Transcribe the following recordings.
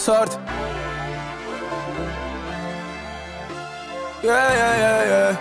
sorte. Yeah.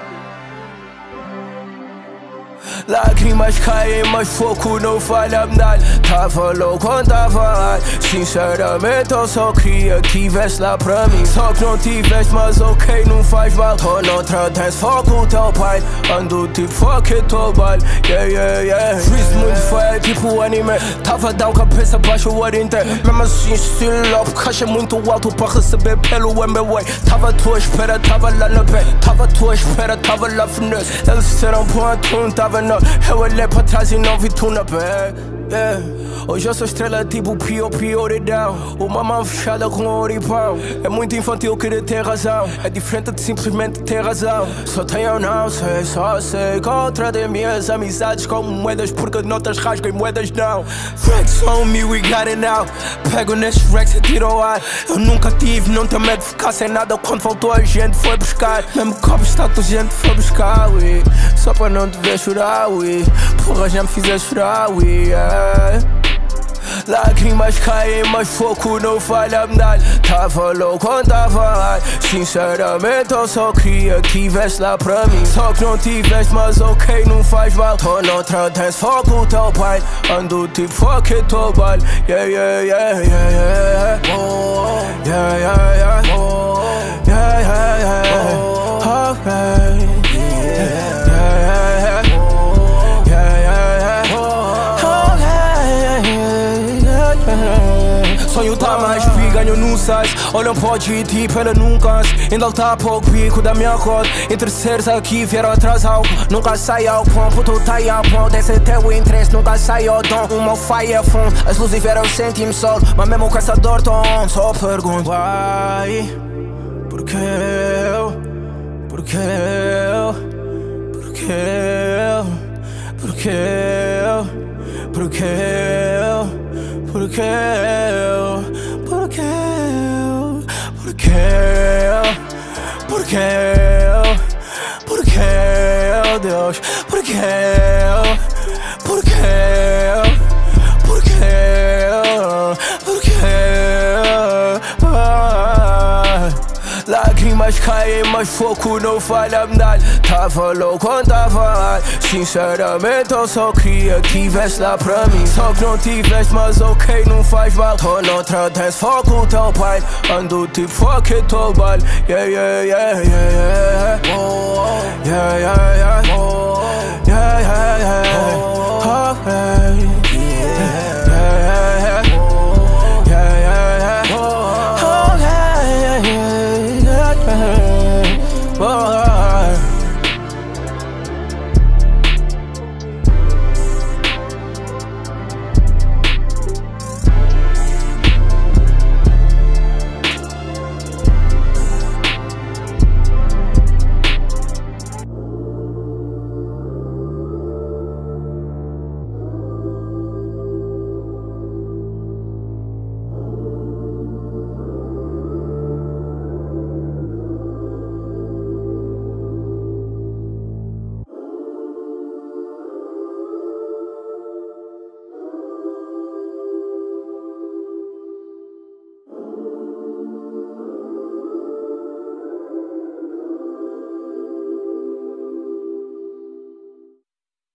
Lágrimas caem, mas foco não falha nada. Tava louco quando tava hard. Sinceramente eu só queria que tivesse lá pra mim. Só que não tivesse, mas ok, não faz mal. Tô noutra dance, foco o teu pai. Ando tipo fuck it, tô baile. Yeah. Fiz muito feio, tipo anime. Tava down, cabeça baixa o ano inteiro. Mesmo assim, estilo up, caixa muito alto pra receber pelo MBA. Tava à tua espera, tava lá na pé. Tava à tua espera, tava lá finesse. Eles disseram ponto, não tava não. Eu olhei pra trás e não vi tu na back. Hoje eu sou estrela tipo prioridade. Uma mão fechada com oripão. É muito infantil querer ter razão. É diferente de simplesmente ter razão. Só tenho não sei, só sei. Contra de minhas amizades com moedas, porque notas rasgam e moedas não. Flex on me, we got it now. Pego nesses racks e tiro ao ar. Eu nunca tive, não tenho medo de ficar sem nada. Quando faltou a gente foi buscar. Mesmo copo está a gente foi buscar, ui. Só para não te ver chorar, ui. Porra, já me fizeste chorar, ui. Lágrimas caem, mas foco não falha nada. Tava louco quando tava hard. Sinceramente eu só queria que tivesse lá pra mim. Só que não tivesse, mas ok, não faz mal. Tô noutra dance, foco o teu pai. Ando tipo fuck it, tô baile. Yeah. Sonho tá mais pique, ganho num sais. Olham para o tipo, ela nunca se. Ainda tá pouco pico da minha roda. Entre seres aqui vieram atrás algo. Nunca sai ao pão, puto tá aí ao pão. Desce até o interesse, nunca sai ao dom. Uma fire phone, as luzes vieram sentir-me solo. Mas mesmo com essa dor tô on. Só pergunto, why? Porque eu? Porque eu? Porque eu? Porque eu? Porque eu? Porque eu, porque eu, porque eu, porque eu, porque eu, Deus, porque eu, porque eu, porque eu, porque eu. Lágrimas caem, mas foco não falha nada. Tava louco quando tava hard. Sinceramente eu só queria que tivesse lá pra mim. Só que não tivesse, mas ok, não faz mal. Tô noutra dance, foco o teu pai. Ando tipo fuck it, tô baile. Yeah.